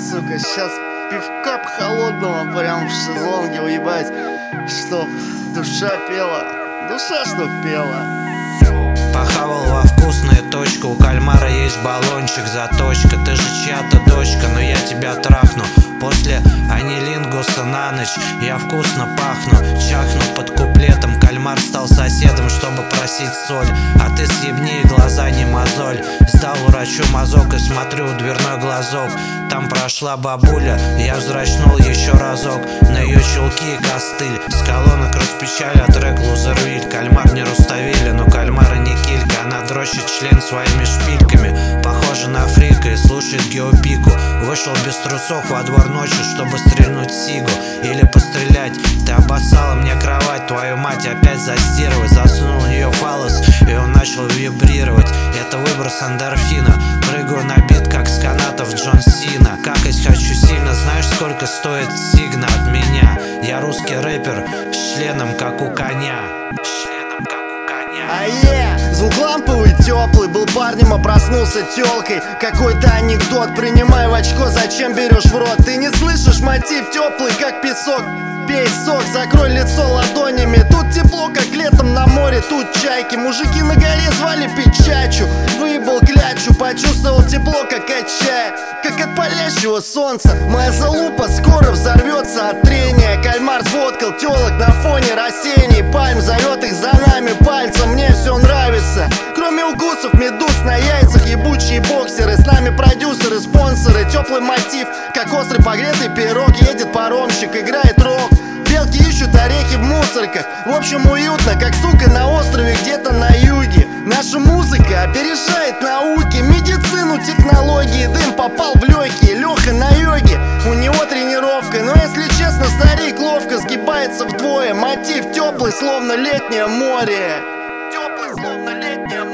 сука, сейчас пивка холодного прям в шезлонге уебать, чтоб душа пела, душа чтоб пела. Похавал во вкусную точку, у кальмара есть баллончик, заточка. Ты же чья-то дочка, но я тебя трахну. После анилингуса на ночь я вкусно пахну. Чахну под куплетом, кальмар стал соседом, чтобы просить соль. А ты съебни, глаза не мозоль. Сдал врачу мазок и смотрю в дверной глазок. Там прошла бабуля, я вздрачнул еще разок. На ее чулки и костыль, с колонок распечаля трек Лузервиль. Кальмар не Руставели, но кальмара не килька. Она дрочит член своими шпильками. Похожа на фрика и слушает геопику. Вышел без трусов во двор ночью, чтобы стрельнуть сигу или пострелять. Ты обоссала мне кровать, твою мать, опять застирывать. Засунул в нее фалос, и он начал вибрировать. Это выброс эндорфина. Прыгаю на бит, как с канатов Джон Сина. Какать хочу сильно, знаешь, сколько стоит сигна от меня? Я русский рэпер с членом, как у коня. Звук ламповый, теплый, был парнем, а проснулся тёлкой. Какой-то анекдот, принимай в очко, зачем берешь в рот? Ты не слышишь, мотив теплый, как песок. Пей сок, закрой лицо ладонями. Тут тепло, как летом на море, тут чайки. Мужики на горе звали пить чачу. Выебал клячу, почувствовал тепло, как от чая, как от палящего солнца. Моя залупа скоро взорвется от трения. Кальмар сфоткал тёлок на фоне растений. Пальм зовет их за нами пальцем, мне все нравится. Кроме укусов медуз на яйцах, ебучие боксеры. С нами продюсеры, спонсоры, теплый мотив, как острый погретый пирог. Едет паромщик, играет рок. Белки ищут орехи в мусорках. В общем, уютно, как сука на острове где-то на юге. Наша музыка опережает науки, медицину, технологии. Дым попал в легкие, Леха на йоге, у него тренировка. Но если честно, старик ловко сгибается вдвое. Мотив теплый, словно летнее море. Теплый, словно летнее море.